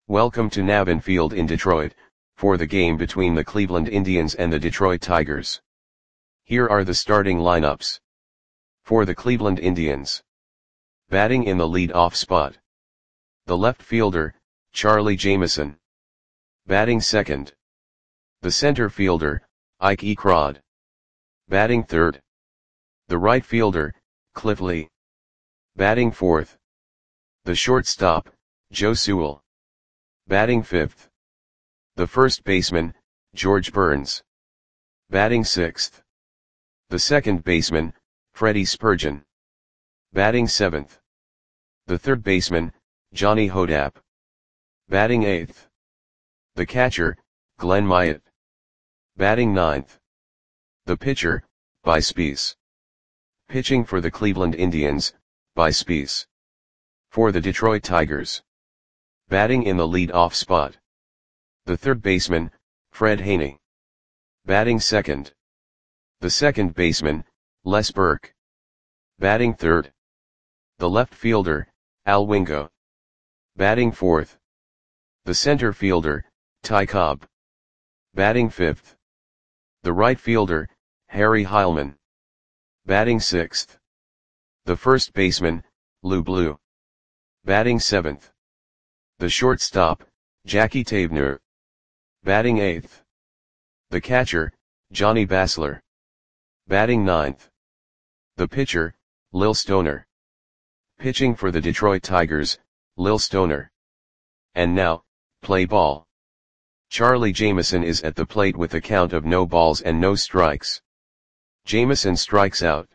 Welcome to Navin Field in Detroit, for the game between the Cleveland Indians and the Detroit Tigers. Here are the starting lineups. For the Cleveland Indians. Batting in the lead-off spot. The left fielder, Charlie Jameson. Batting second. The center fielder, Ike Ecrod. Batting third. The right fielder, Cliff Lee. Batting fourth. The shortstop, Joe Sewell. Batting fifth. The first baseman, George Burns. Batting sixth. The second baseman, Freddie Spurgeon. Batting seventh. The third baseman, Johnny Hodapp. Batting eighth. The catcher, Glenn Myatt. Batting ninth. The pitcher, By Spies. Pitching for the Cleveland Indians, By Spies. For the Detroit Tigers. Batting in the lead-off spot. The third baseman, Fred Haney. Batting second. The second baseman, Les Burke. Batting third. The left fielder, Al Wingo. Batting fourth. The center fielder, Ty Cobb. Batting fifth. The right fielder, Harry Heilman. Batting sixth. The first baseman, Lou Blue. Batting seventh. The shortstop, Jackie Taebner. Batting eighth. The catcher, Johnny Basler. Batting ninth. The pitcher, Lil Stoner. Pitching for the Detroit Tigers, Lil Stoner. And now, play ball. Charlie Jameson is at the plate with a count of no balls and no strikes. Jameson strikes out.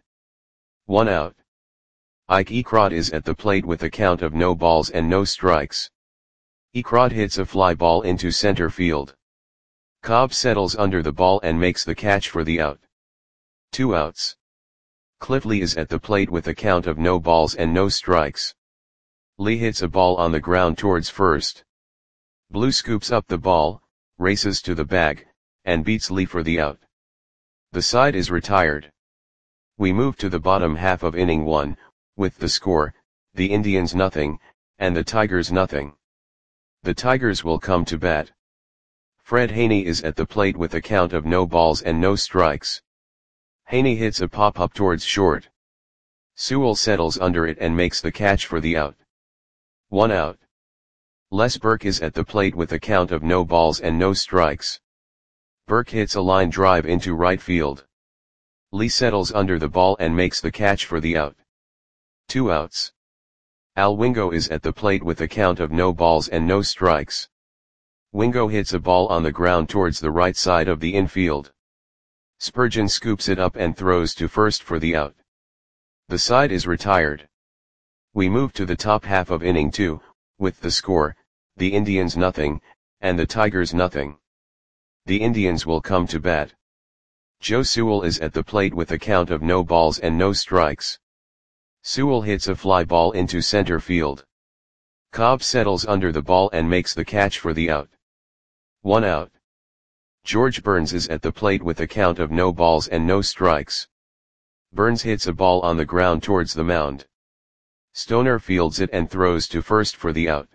1 out. Ike Ecrod is at the plate with a count of no balls and no strikes. Ecrod hits a fly ball into center field. Cobb settles under the ball and makes the catch for the out. 2 outs. Cliff Lee is at the plate with a count of no balls and no strikes. Lee hits a ball on the ground towards first. Blue scoops up the ball, races to the bag, and beats Lee for the out. The side is retired. We move to the bottom half of inning 1, with the score, the Indians nothing, and the Tigers nothing. The Tigers will come to bat. Fred Haney is at the plate with a count of no balls and no strikes. Haney hits a pop-up towards short. Sewell settles under it and makes the catch for the out. 1 out. Les Burke is at the plate with a count of no balls and no strikes. Burke hits a line drive into right field. Lee settles under the ball and makes the catch for the out. 2 outs. Al Wingo is at the plate with a count of no balls and no strikes. Wingo hits a ball on the ground towards the right side of the infield. Spurgeon scoops it up and throws to first for the out. The side is retired. We move to the top half of inning 2, with the score, the Indians nothing, and the Tigers nothing. The Indians will come to bat. Joe Sewell is at the plate with a count of no balls and no strikes. Sewell hits a fly ball into center field. Cobb settles under the ball and makes the catch for the out. 1 out. George Burns is at the plate with a count of no balls and no strikes. Burns hits a ball on the ground towards the mound. Stoner fields it and throws to first for the out.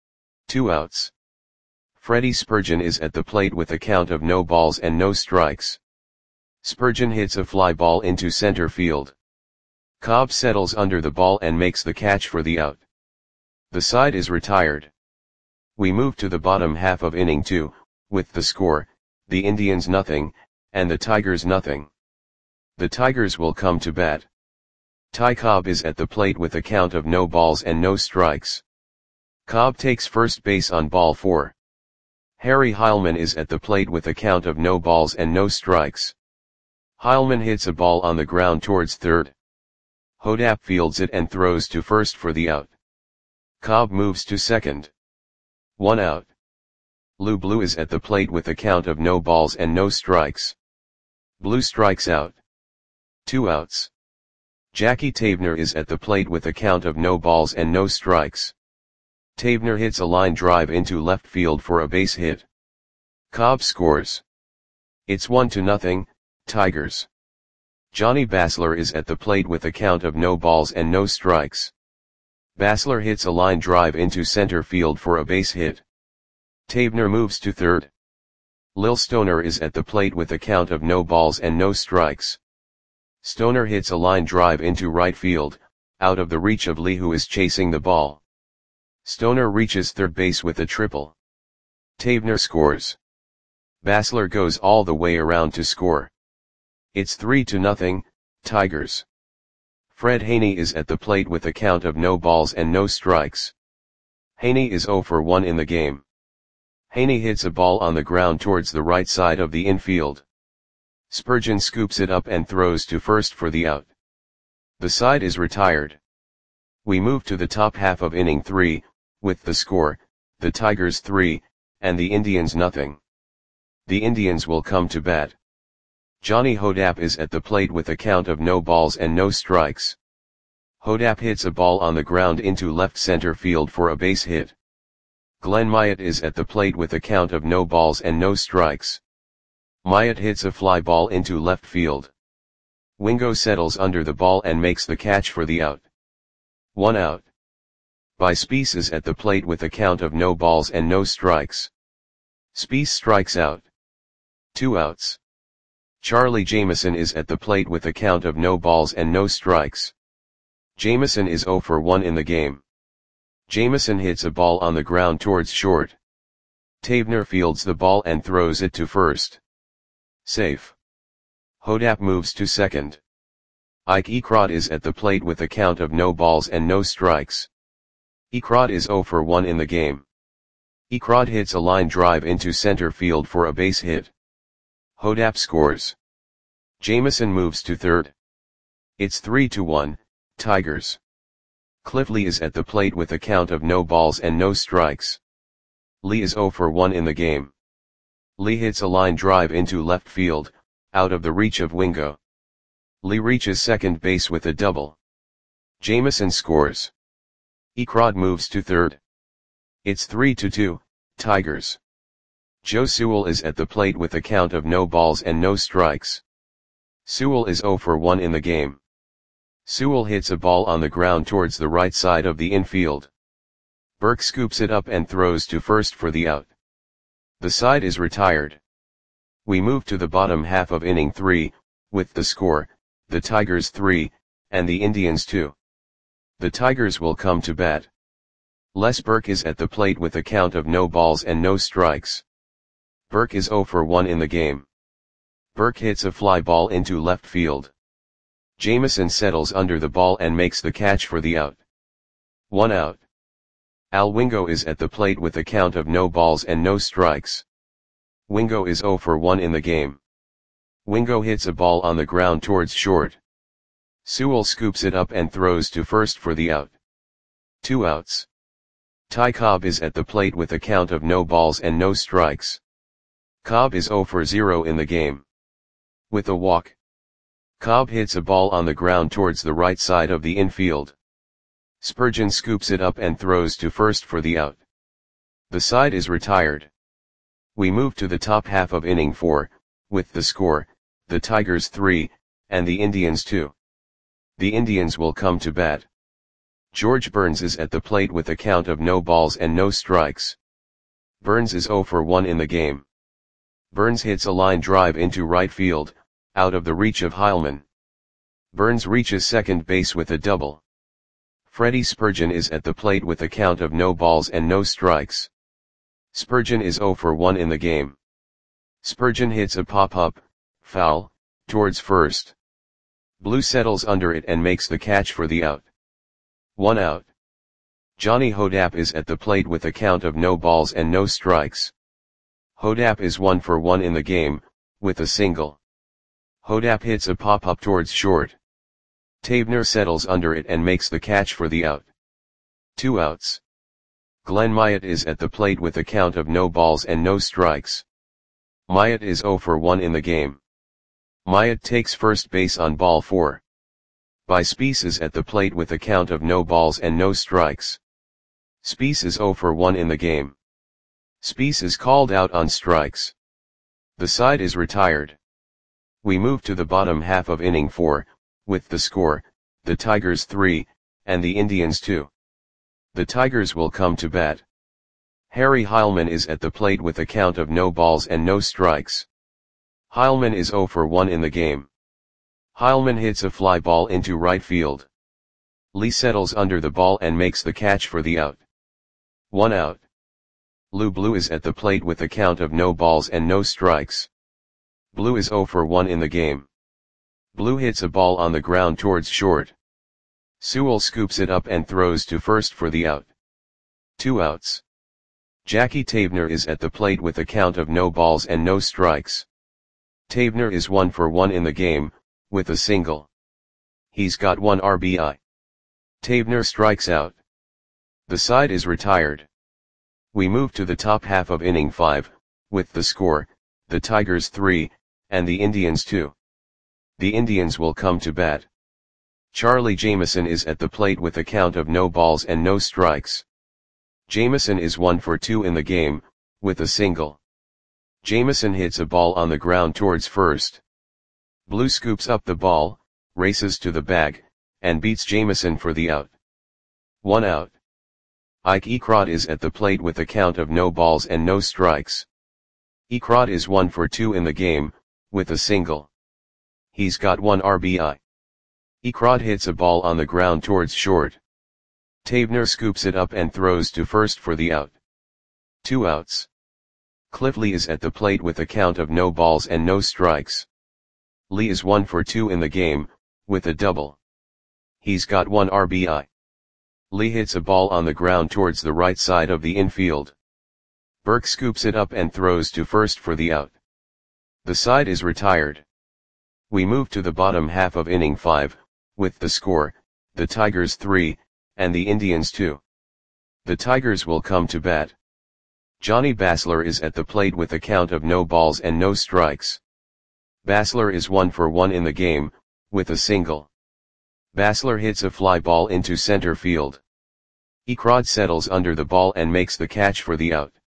2 outs. Freddie Spurgeon is at the plate with a count of no balls and no strikes. Spurgeon hits a fly ball into center field. Cobb settles under the ball and makes the catch for the out. The side is retired. We move to the bottom half of inning 2, with the score, the Indians nothing, and the Tigers nothing. The Tigers will come to bat. Ty Cobb is at the plate with a count of no balls and no strikes. Cobb takes first base on ball 4. Harry Heilman is at the plate with a count of no balls and no strikes. Heilman hits a ball on the ground towards third. Hodapp fields it and throws to first for the out. Cobb moves to second. 1 out. Lou Blue is at the plate with a count of no balls and no strikes. Blue strikes out. 2 outs. Jackie Taebner is at the plate with a count of no balls and no strikes. Taebner hits a line drive into left field for a base hit. Cobb scores. It's 1-0, Tigers. Johnny Basler is at the plate with a count of no balls and no strikes. Basler hits a line drive into center field for a base hit. Tabner moves to third. Lil Stoner is at the plate with a count of no balls and no strikes. Stoner hits a line drive into right field, out of the reach of Lee, who is chasing the ball. Stoner reaches third base with a triple. Tabner scores. Basler goes all the way around to score. It's 3-0, Tigers. Fred Haney is at the plate with a count of no balls and no strikes. Haney is 0 for 1 in the game. Haney hits a ball on the ground towards the right side of the infield. Spurgeon scoops it up and throws to first for the out. The side is retired. We move to the top half of inning 3, with the score, the Tigers 3, and the Indians 0. The Indians will come to bat. Johnny Hodap is at the plate with a count of no balls and no strikes. Hodap hits a ball on the ground into left center field for a base hit. Glenn Myatt is at the plate with a count of no balls and no strikes. Myatt hits a fly ball into left field. Wingo settles under the ball and makes the catch for the out. 1 out. By Spies is at the plate with a count of no balls and no strikes. Spies strikes out. 2 outs. Charlie Jameson is at the plate with a count of no balls and no strikes. Jameson is 0 for 1 in the game. Jameson hits a ball on the ground towards short. Tabner fields the ball and throws it to first. Safe. Hodap moves to second. Ike Ekrod is at the plate with a count of no balls and no strikes. Ekrod is 0 for 1 in the game. Ekrod hits a line drive into center field for a base hit. Hodap scores. Jameson moves to third. It's 3-1, Tigers. Cliff Lee is at the plate with a count of no balls and no strikes. Lee is 0 for 1 in the game. Lee hits a line drive into left field, out of the reach of Wingo. Lee reaches second base with a double. Jameson scores. Ekrod moves to third. It's 3-2, Tigers. Joe Sewell is at the plate with a count of no balls and no strikes. Sewell is 0 for 1 in the game. Sewell hits a ball on the ground towards the right side of the infield. Burke scoops it up and throws to first for the out. The side is retired. We move to the bottom half of inning 3, with the score, the Tigers 3, and the Indians 2. The Tigers will come to bat. Les Burke is at the plate with a count of no balls and no strikes. Burke is 0 for 1 in the game. Burke hits a fly ball into left field. Jameson settles under the ball and makes the catch for the out. 1 out. Al Wingo is at the plate with a count of no balls and no strikes. Wingo is 0 for 1 in the game. Wingo hits a ball on the ground towards short. Sewell scoops it up and throws to first for the out. 2 outs. Ty Cobb is at the plate with a count of no balls and no strikes. Cobb is 0 for 0 in the game. With a walk. Cobb hits a ball on the ground towards the right side of the infield. Spurgeon scoops it up and throws to first for the out. The side is retired. We move to the top half of inning 4, with the score, the Tigers 3, and the Indians 2. The Indians will come to bat. George Burns is at the plate with a count of no balls and no strikes. Burns is 0 for 1 in the game. Burns hits a line drive into right field, out of the reach of Heilman. Burns reaches second base with a double. Freddie Spurgeon is at the plate with a count of no balls and no strikes. Spurgeon is 0 for 1 in the game. Spurgeon hits a pop-up, foul, towards first. Blue settles under it and makes the catch for the out. 1 out. Johnny Hodap is at the plate with a count of no balls and no strikes. Hodap is 1 for 1 in the game, with a single. Hodap hits a pop-up towards short. Tabner settles under it and makes the catch for the out. 2 outs. Glenn Myatt is at the plate with a count of no balls and no strikes. Myatt is 0 for 1 in the game. Myatt takes first base on ball 4. By Spies is at the plate with a count of no balls and no strikes. Spies is 0 for 1 in the game. Spies is called out on strikes. The side is retired. We move to the bottom half of inning 4, with the score, the Tigers 3, and the Indians 2. The Tigers will come to bat. Harry Heilmann is at the plate with a count of no balls and no strikes. Heilmann is 0 for 1 in the game. Heilmann hits a fly ball into right field. Lee settles under the ball and makes the catch for the out. 1 out. Lou Blue is at the plate with a count of no balls and no strikes. Blue is 0 for 1 in the game. Blue hits a ball on the ground towards short. Sewell scoops it up and throws to first for the out. 2 outs. Jackie Tavener is at the plate with a count of no balls and no strikes. Tavener is 1 for 1 in the game, with a single. He's got 1 RBI. Tavener strikes out. The side is retired. We move to the top half of inning 5, with the score, the Tigers 3, and the Indians 2. The Indians will come to bat. Charlie Jameson is at the plate with a count of no balls and no strikes. Jameson is 1 for 2 in the game, with a single. Jameson hits a ball on the ground towards first. Blue scoops up the ball, races to the bag, and beats Jameson for the out. 1 out. Ike Ecrod is at the plate with a count of no balls and no strikes. Ecrod is 1 for 2 in the game, with a single. He's got 1 RBI. Ecrod hits a ball on the ground towards short. Tavener scoops it up and throws to first for the out. 2 outs. Cliff Lee is at the plate with a count of no balls and no strikes. Lee is 1 for 2 in the game, with a double. He's got 1 RBI. Lee hits a ball on the ground towards the right side of the infield. Burke scoops it up and throws to first for the out. The side is retired. We move to the bottom half of inning 5, with the score, the Tigers 3, and the Indians 2. The Tigers will come to bat. Johnny Basler is at the plate with a count of no balls and no strikes. Basler is 1 for 1 in the game, with a single. Basler hits a fly ball into center field. Ecrod settles under the ball and makes the catch for the out.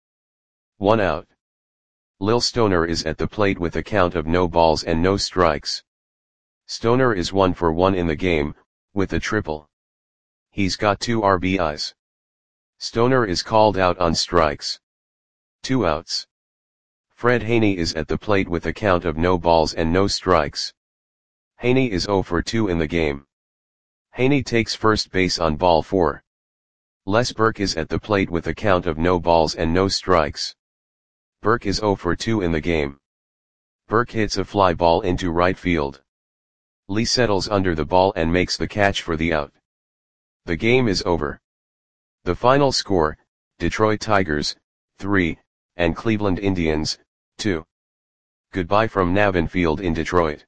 1 out. Lil Stoner is at the plate with a count of no balls and no strikes. Stoner is 1 for 1 in the game, with a triple. He's got 2 RBIs. Stoner is called out on strikes. 2 outs. Fred Haney is at the plate with a count of no balls and no strikes. Haney is 0 for 2 in the game. Haney takes first base on ball 4. Les Burke is at the plate with a count of no balls and no strikes. Burke is 0 for 2 in the game. Burke hits a fly ball into right field. Lee settles under the ball and makes the catch for the out. The game is over. The final score, Detroit Tigers, 3, and Cleveland Indians, 2. Goodbye from Navin Field in Detroit.